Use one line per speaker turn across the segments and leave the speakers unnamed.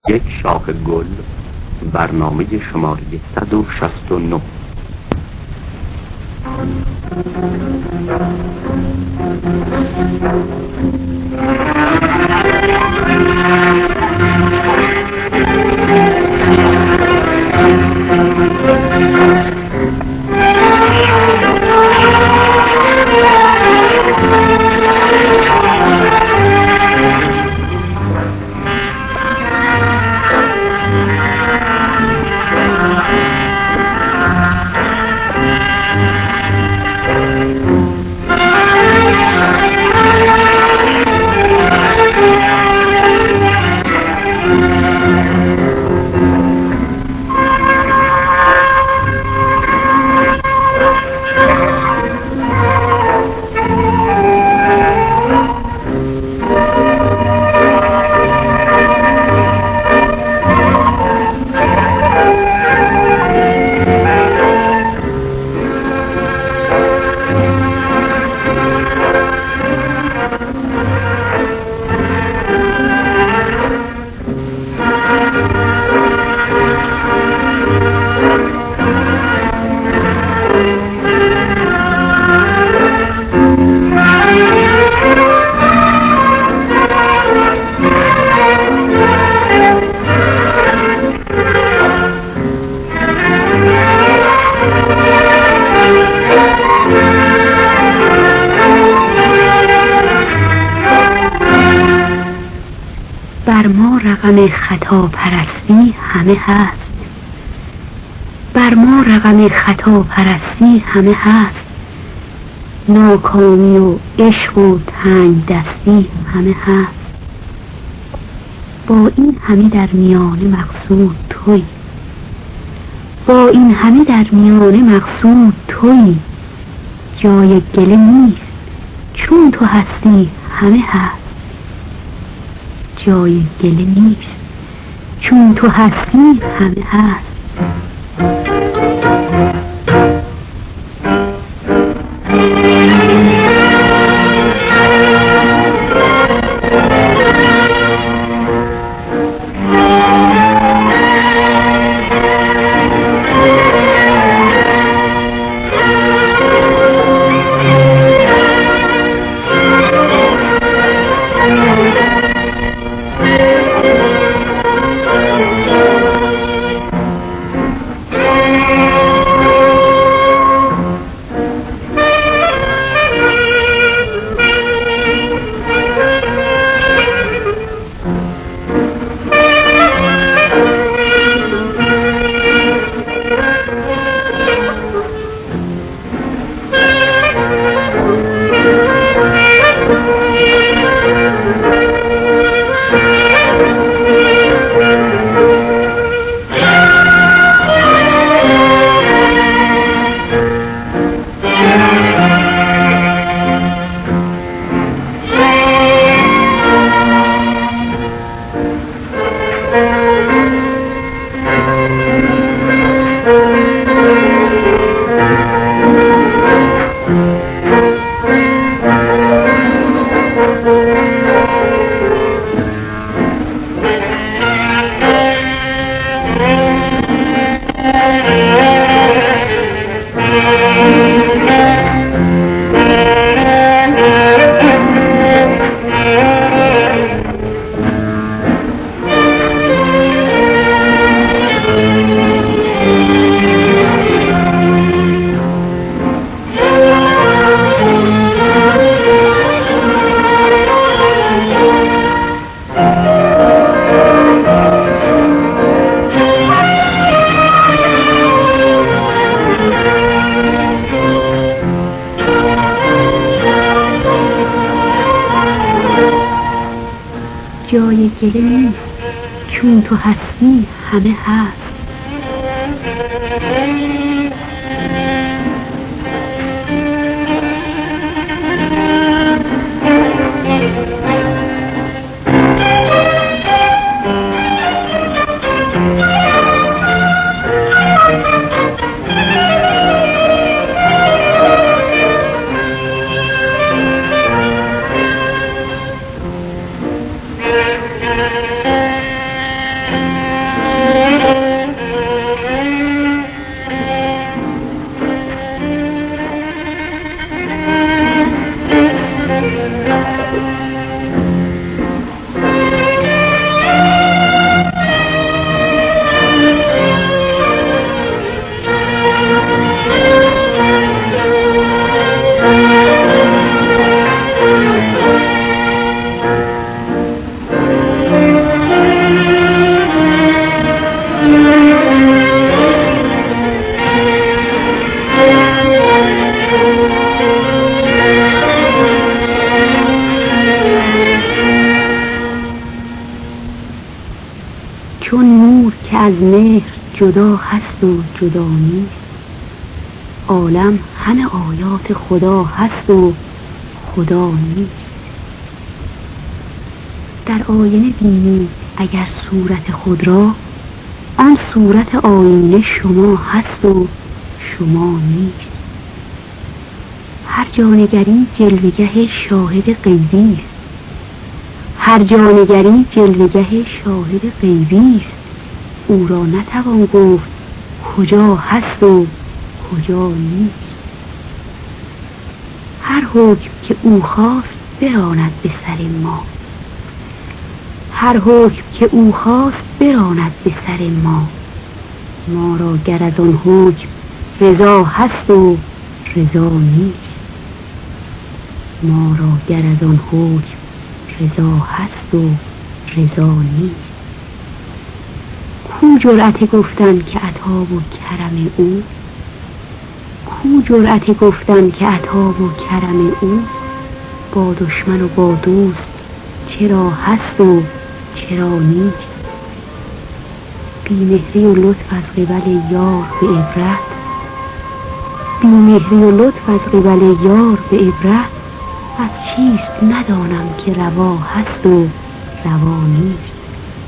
یک شاخ گل، برنامه شماره 169.
بر ما رقم خطا پرستی همه هست، بر ما رقم خطا پرستی همه هست، ناکامی و عشق و تنگ دستی همه هست. با این همه در میانه مقصود توی، با این همه در میانه مقصود توی، جای گله نیست چون تو هستی همه هست، جای گله نیست چون تو هستی همه هست. جای گله نیست چون تو هستی همه هست. چون نور که از مهر جدا هست و جدا نیست، عالم همه آیات خدا هست و خدا نیست. در آینه بینی اگر صورت خود را، آن صورت آینه شما هست و شما نیست. هر جانگری جلوگه شاهد غیبی است، هر جانگری جلوگه شاهد غیبی است. او را نتوان گفت کجا هست و کجا نیست. هر حکم که او خواست براند به سر ما، هر حکم که او خواست براند به سر ما. ما را گر از آن حکم رضا هست و رضا نیست، ما را گر از آن حکم رضا هست و رضا نیست. کو جرأت گفتن که عطا و کرم او، کو جرأت گفتن که عطا و کرم او. با دشمن و با دوست چرا هست و چرا نیست. بی‌مهری و لطف از قبل یار به عبرت، بی‌مهری و لطف از قبل یار به عبرت. از چیست ندانم که روا هست و روا نیست.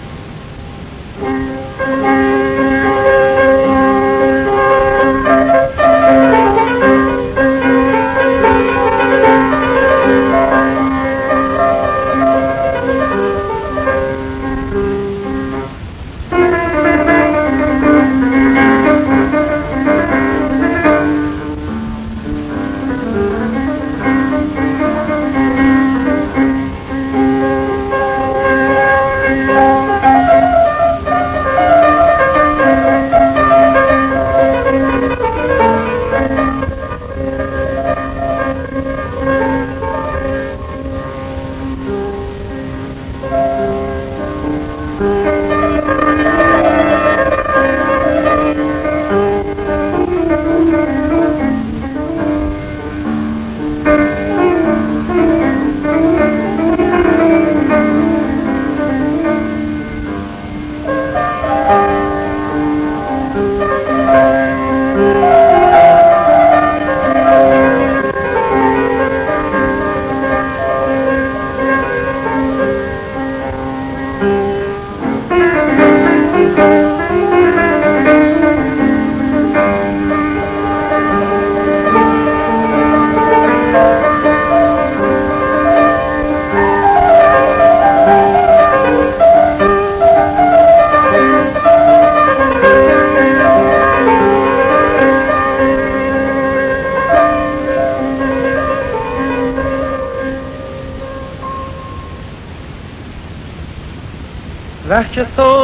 ره که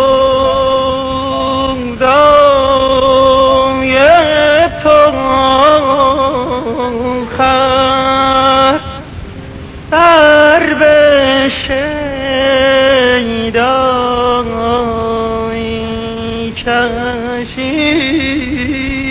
سودای تو خر سر به شیدایی کشید.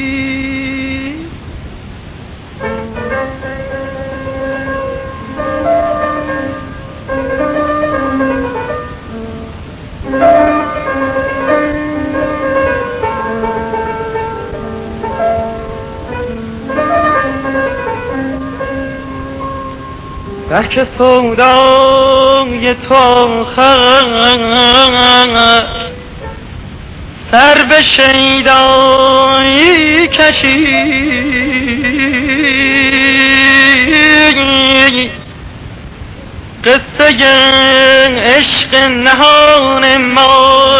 ره که سودای تو خر سر به شیدایی کشید. قصه عشق نهان ما،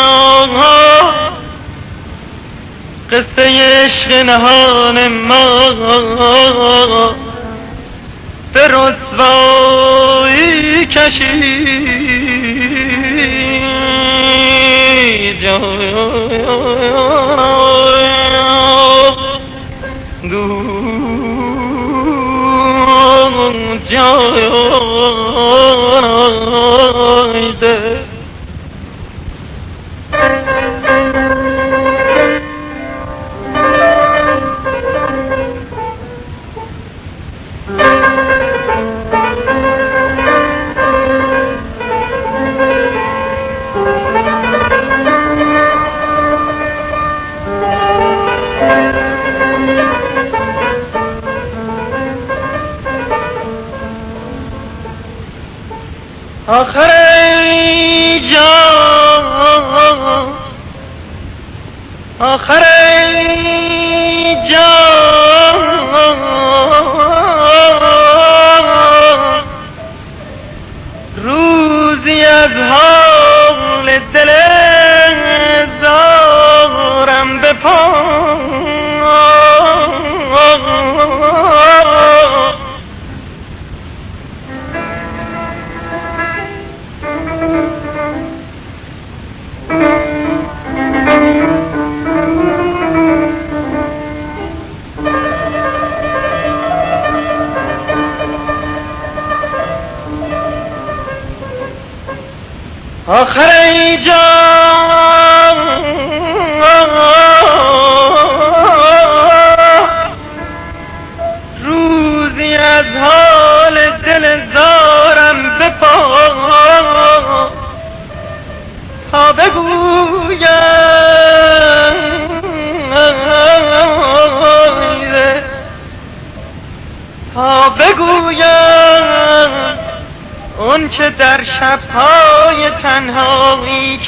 قصه عشق نهان ما به رسوایی کشید. دود جایده آخر ای جان روزی از حال دل زارم بپرس آخر ای جان روزی از حال دل زارم بپرس تا بگویم اون چه در شب‌های تنهایی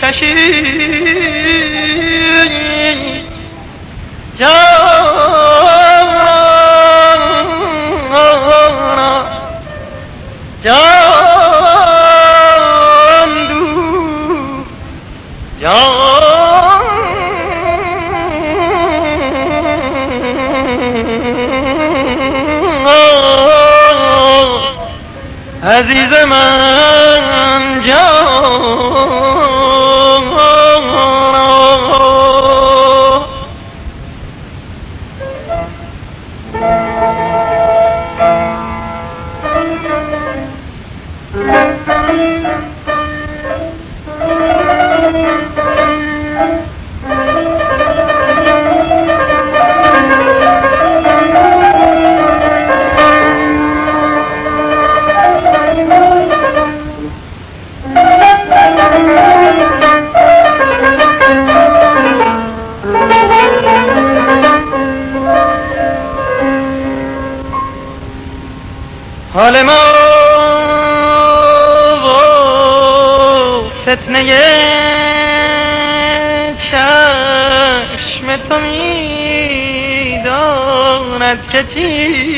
کشید جان دو جان عزیز من جان حال ما و فتنه چشم تو می‌داند که چی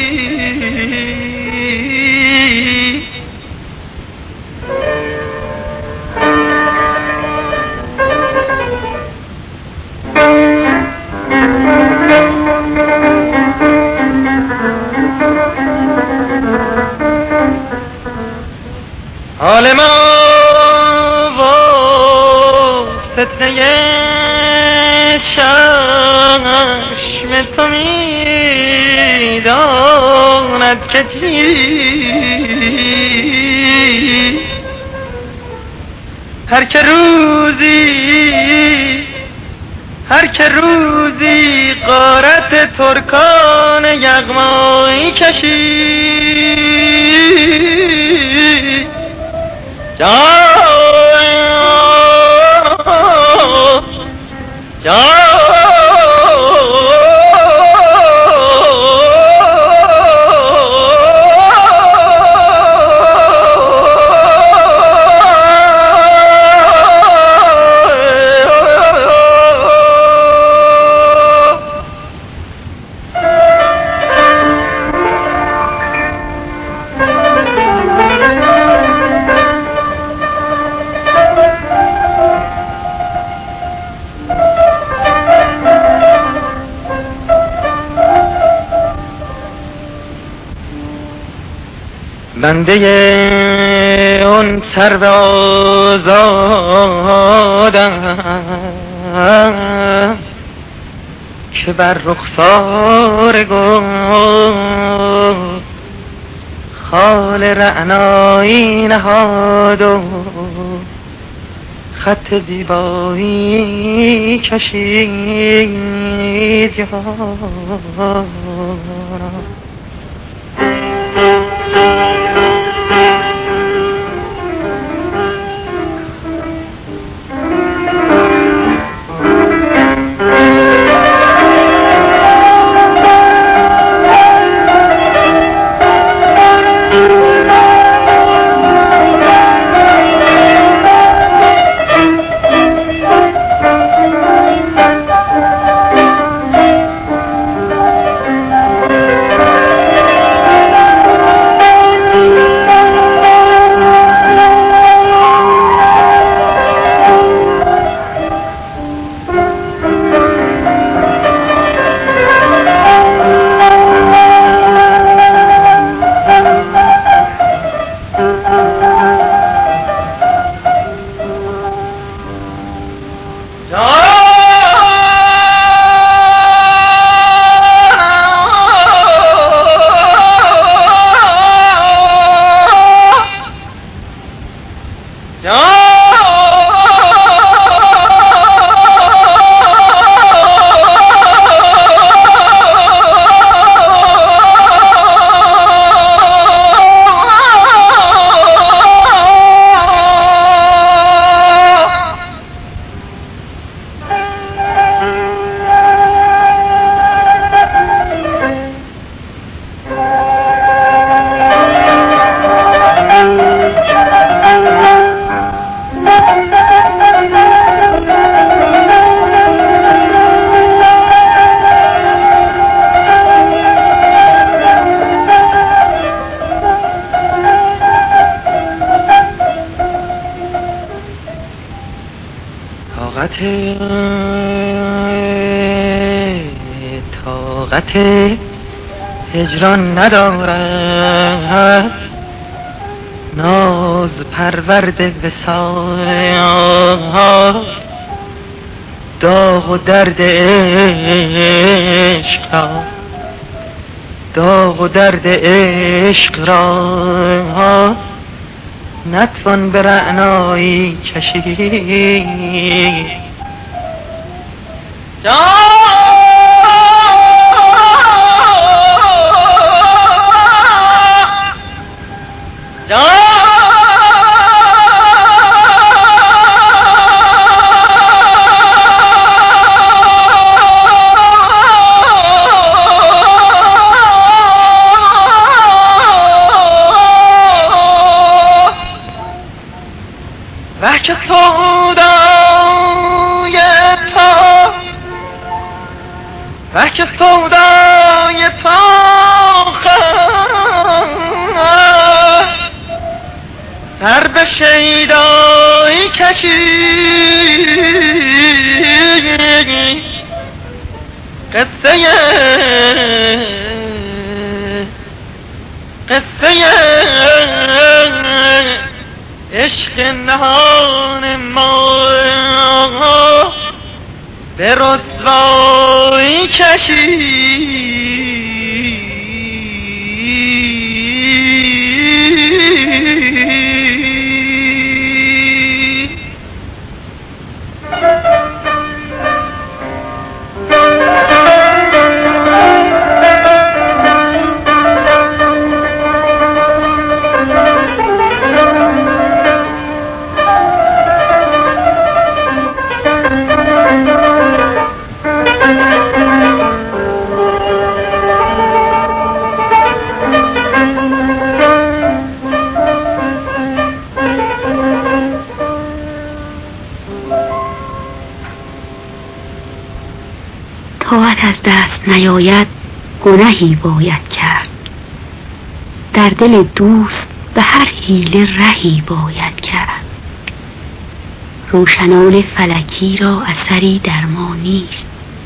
حال ما و فتنه چشم تو می‌داند که چی هر که روزی غارت ترکان یغمایی کشید جان بنده اون سرو آزادم که بر رخسار گل خال رعنایی نهاد و خط زیبایی کشید جانم طاقت هجران ندارد ناز پرورد وصال داغ و درد عشق را داغ و درد عشق را نتوان به رعنایی کشید وحش سودای تا سر به شیدایی کشید قصه عشق نهان ما به رسوایی کشید
طاعت از دست نیاید گنهی باید کرد در دل دوست به هر حیله رهی باید کرد روشنان فلکی را اثری در ما نیست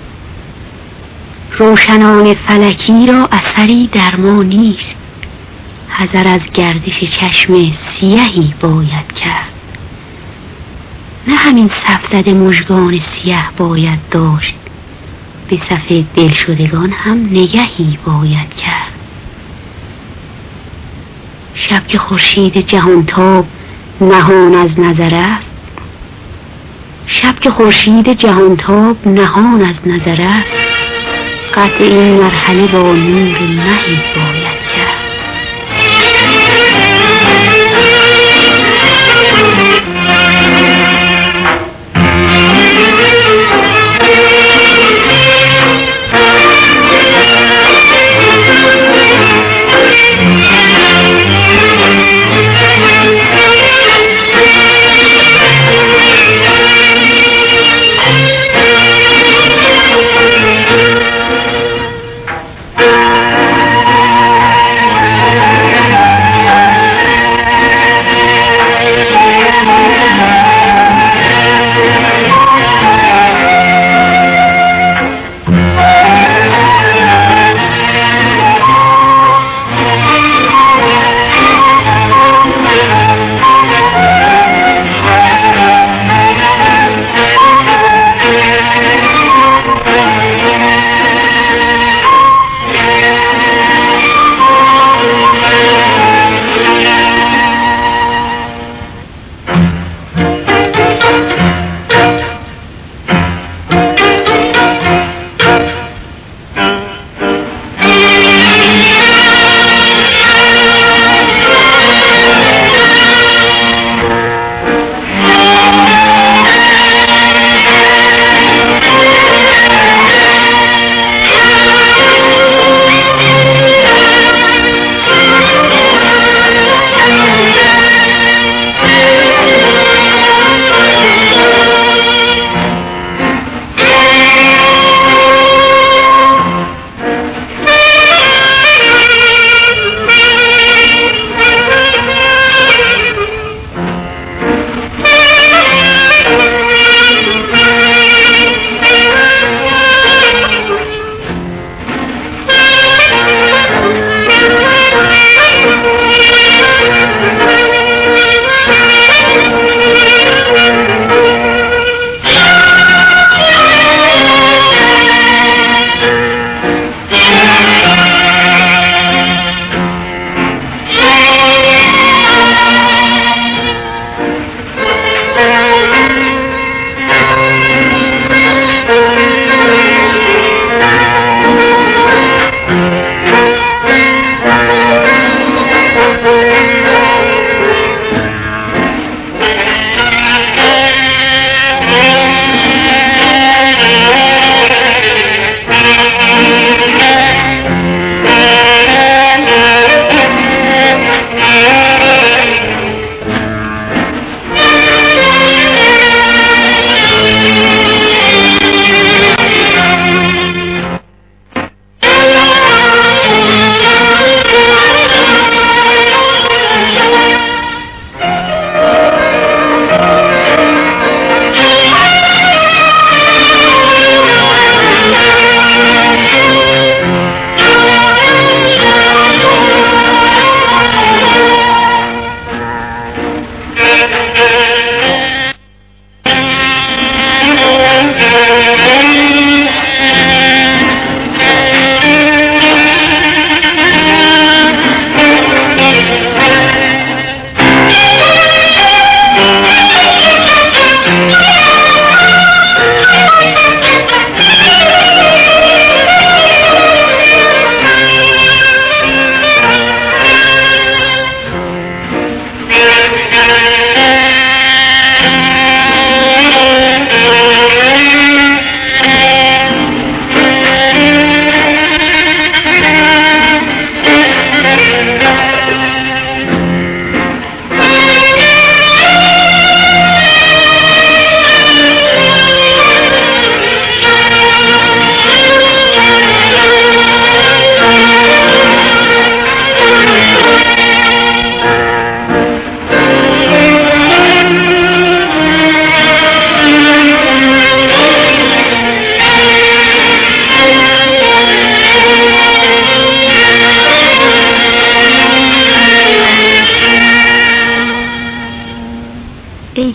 روشنان فلکی را اثری در ما نیست حذر از گردش چشم سیهی باید کرد نه همین صف زده مژگان سیه باید داشت به صف دلشدگان هم نگهی باید کرد شب که خورشید جهانتاب نهان از نظر است شب که خورشید جهانتاب نهان از نظر است قطع این مرحله با نور مهی باید کرد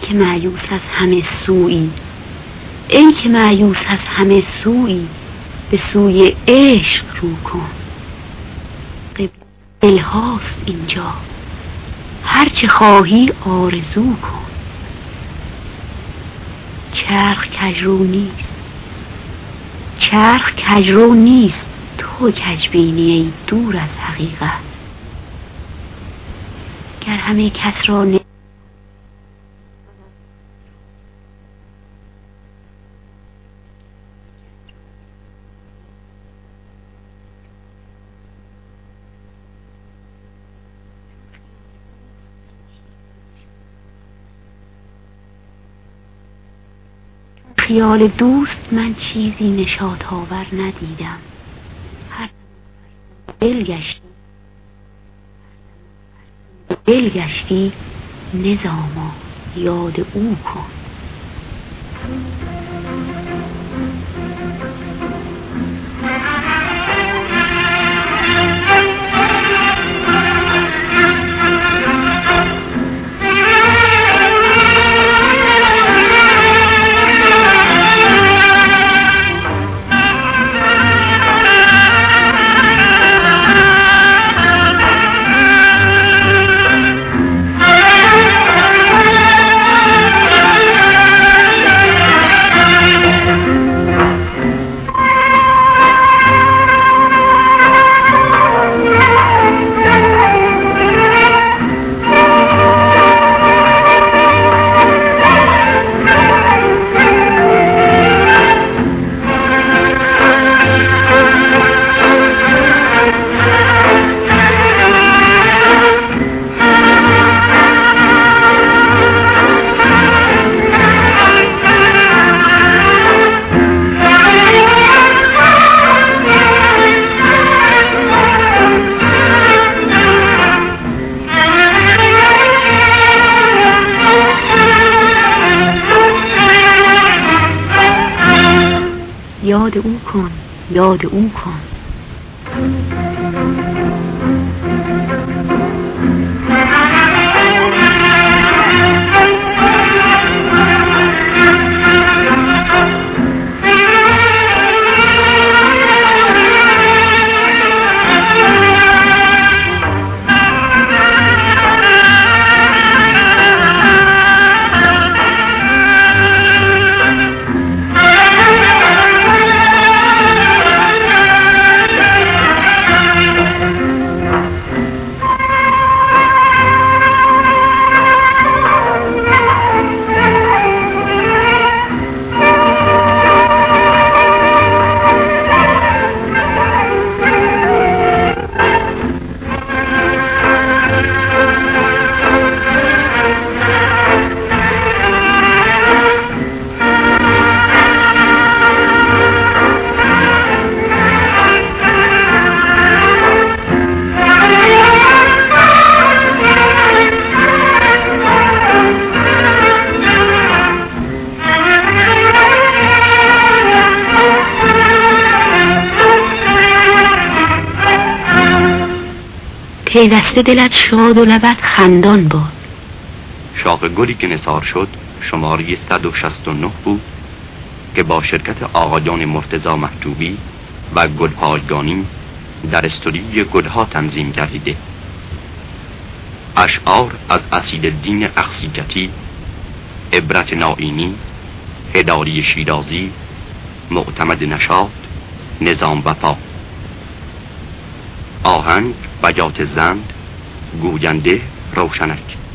که مایوس از همه سویی، ای که مایوس از همه سویی، به سوی عشق رو کن. دلهاست اینجا، هرچه خواهی آرزو کن. چرخ کجرو نیست، چرخ کجرو نیست، تو کجبینی ای دور از حقیقت. گر همه کس را خیال دوست من چیزی نشاط آور ندیدم. هر دل گشتی نظاما یاد او کن. یاد او کن، یاد او کن. پیوسته دلت شاد و لبت خندان باد.
شاخ گلی که نثار شد شماره 169 بود که با شرکت آقایان مرتضی محجوبی و گلپایگانی در استودیوی گلها تنظیم گردیده. اشعار از اسیدالدین اخسیجتی، عبرت نائینی، هداری شیرازی، معتمد نشاط، نظام وفا. آهنگ بجات زند، گوینده روشنک.